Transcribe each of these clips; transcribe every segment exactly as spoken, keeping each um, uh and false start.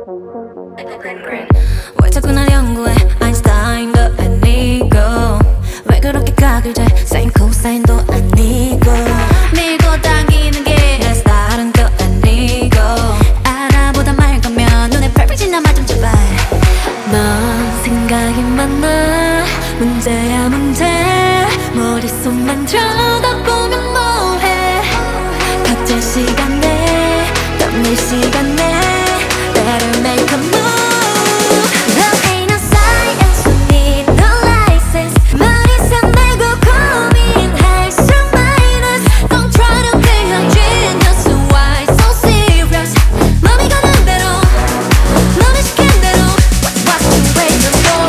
왜 자꾸 날 연구해 아인슈타인도 아니고 왜 그렇게 각을 재 사인 코사인도 아니고 밀고 당기는 게 내 스타일은 또 아니고 알아보다 말 거면 눈에 펄펄 나마 좀 제발 넌 생각이 많아 문제야 문제 머릿속만 들여다보면 뭐해 각자 시간에 땀낼 시간에 Better make a move Love ain't no science don't need no license 머리속 내고 고민할수록 minus Don't try to be a genius Why so serious 맘이 가는 대로 맘이 시킨 대로 What's you waiting for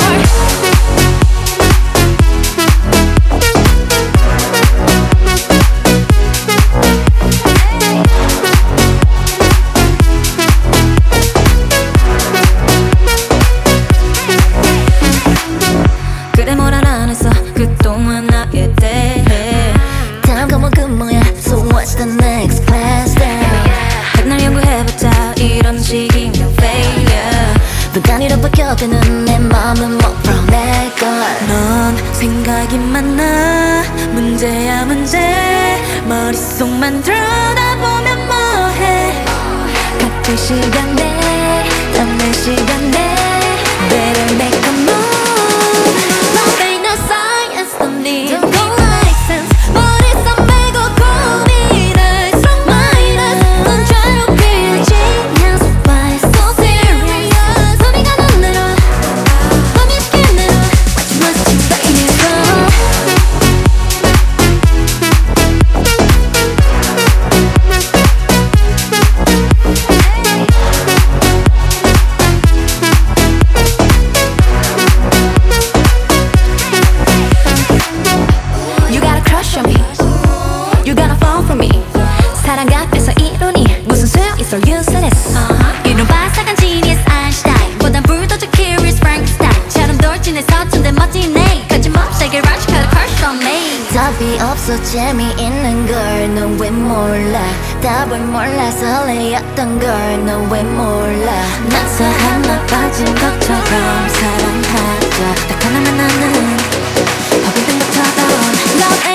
그래 뭘 알아냈어 그동안 나에 대해 다음 건 뭐 그 뭐야 So what's the next class then 백날 연구해봤자 이런 식이면 failure 너 단위로 바뀌어대는 내 맘은 뭐 풀어낼걸 넌 생각이 많아 문제야 문제 머릿속만 들여다보면 뭐해 같은 시간에 땀낼 시간에 Better make a move Love ain't no science, don't need no license 머릿속 메고 고민할수록 minus Don't try to be a genius, why so serious 맘이 가는 대로 맘이 시킨 대로 What you must be waiting for You got a crush on me You gonna fall for me 사랑 앞에서 이론이 무슨 소용있어 useless 이런 바삭한 genius Einstein 보단 불도저 curious Frankenstein처럼 돌진해서 천대 멋지네 거침없이 rush cut a crush on me 답이 없어 재미있는 걸 넌 왜 몰라 답을 몰라 설레었던 걸 넌 왜 몰라 낙서 하나 빠진 것처럼 사랑하자 딱 하나만 나는 허비된 것처럼 Love